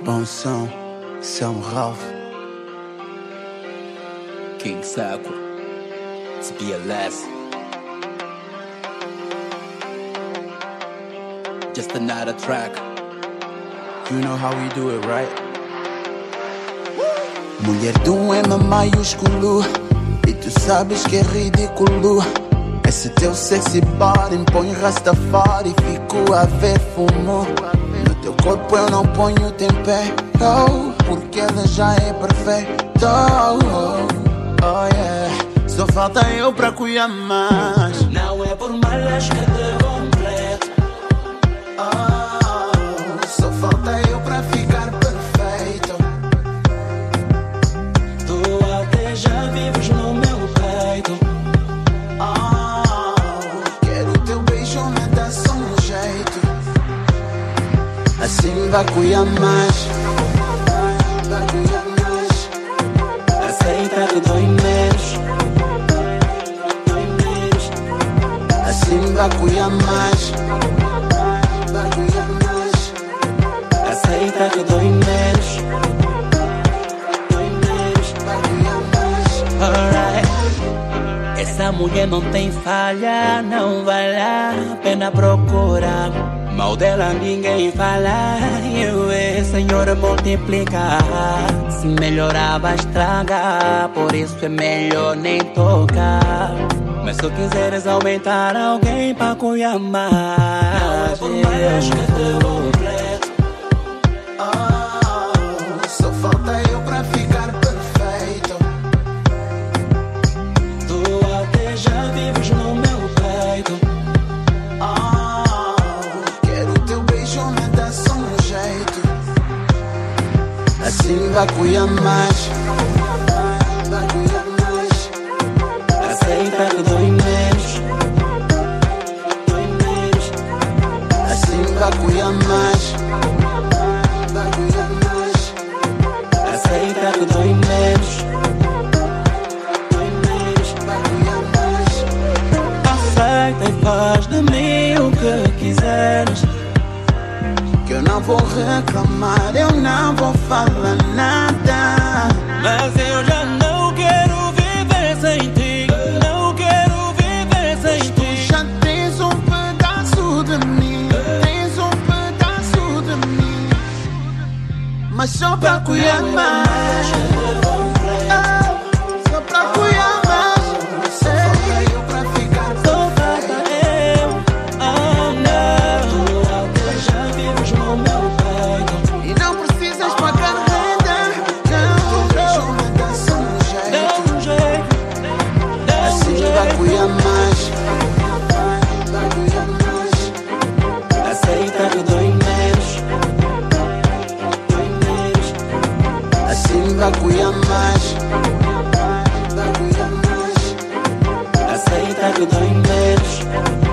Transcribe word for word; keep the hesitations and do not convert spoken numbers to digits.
Bom som, Sam Ralph, King Saco, it's B L S. Just another track. You know how we do it, right? Mulher do M maiúsculo, e tu sabes que é ridículo. Esse teu sexy body põe Rastafari, fico a ver fumo. No teu corpo eu não ponho tempero, porque ela já é perfeita. Oh, oh yeah. Só falta eu pra cuidar mais. Não é por malas que te completo. Oh, só falta eu pra ficar perfeito. Tu até já vives no meu peito. Oh, quero teu beijo, me dá só um jeito. Assim vai cuidar mais. Vai cuidar mais. Aceita que dói menos. Dói menos. Assim vai cuidar mais. Vai cuidar mais. Aceita que dói menos. Dói menos. Vai cuidar mais. Alright. Essa mulher não tem falha, não vale a pena procurar. Mal dela ninguém fala, eu e Senhor multiplicar. Se melhorar vai estragar, por isso é melhor nem tocar. Mas se tu quiseres aumentar alguém pra cuidar mais, não é por mais que te completo. Oh, só falta eu pra ficar perfeito. Tu até já vives no meu peito. Oh, quero teu beijo, me dá só um jeito. Assim vai cuidar mais. Vai cuidar mais. Aceita que dói menos. Dói menos. Assim vai cuidar mais. Vai cuidar mais. Aceita que dói menos. Dói menos. Vai cuidar mais. Aceita e faz de mim o que quiseres. Que eu não vou reclamar, eu não vou falar nada. Mas eu já não quero viver sem ti. Não quero viver sem Tu ti. já tens um pedaço de mim. Tens um pedaço de mim. Mas só pra cuidar mais. Oh, só pra cuidar mais. Só falta eu pra ficar Só falta eu. Oh não. Tu até já vives no meu peito. e não precisas pagar renda. Não, beijo me dá só um Dá jeito. um jeito. Dá um Assim vai jeito. cuidar mais. Vai cuidar mais. Aceita que dói menos. Dói menos. Assim vai cuidar mais. Vai cuidar mais. Aceita que dói menos.